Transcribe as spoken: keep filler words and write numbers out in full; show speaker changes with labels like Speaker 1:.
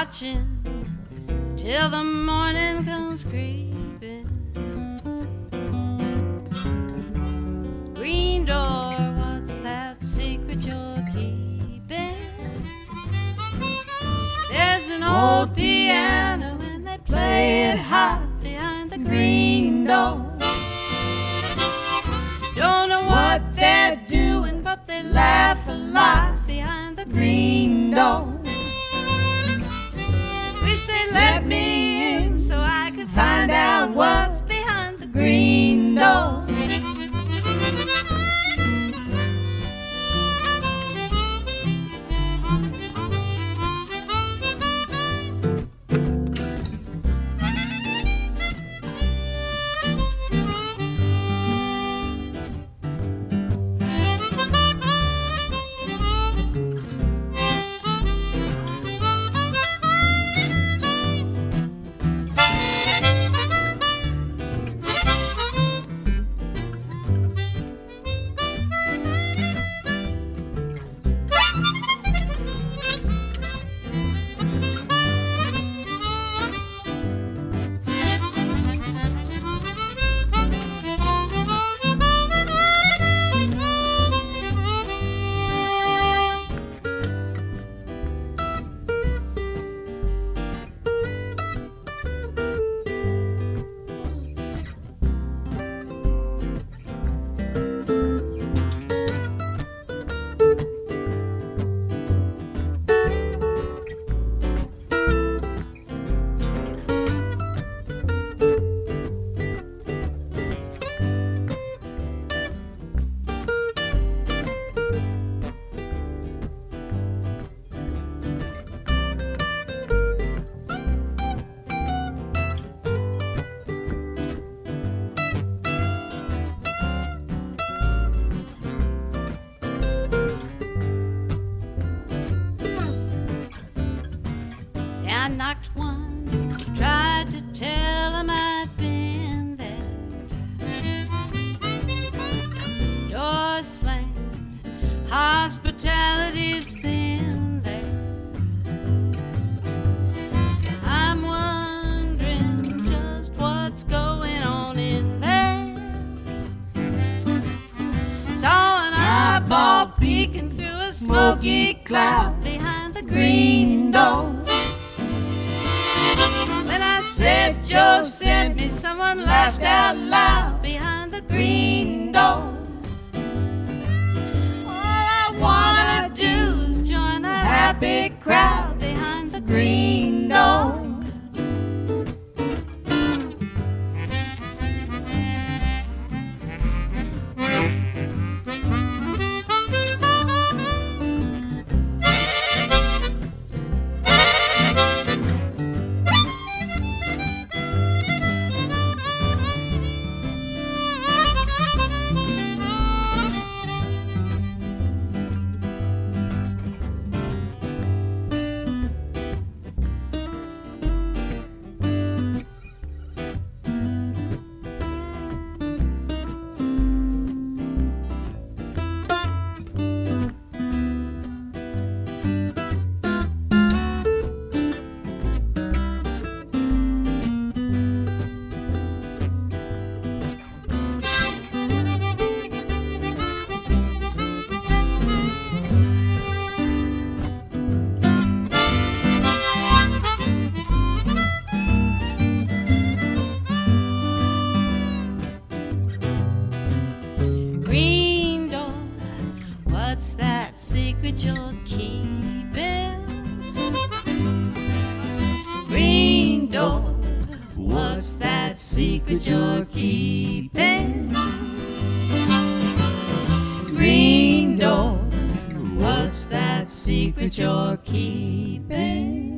Speaker 1: watching till the morning comes creeping. Green door, what's that secret you're keeping? There's an old piano and they play it hot behind the green door. Don't know what they're doing, but they laugh a lot behind the green door. Wish they let me in so I could find out what's behind the green door. I knocked once, tried to tell him I'd been there. Door slammed, hospitality's thin there. I'm wondering just what's going on in there. Saw an eyeball peeking through a smoky cloud behind the green door. Said Joe sent me, someone laughed out loud behind the green door. All I wanna do is join the happy crowd behind the green door. Green door, what's that secret you're keeping? Green door, what's that secret you're keeping? Green door, what's that secret you're keeping?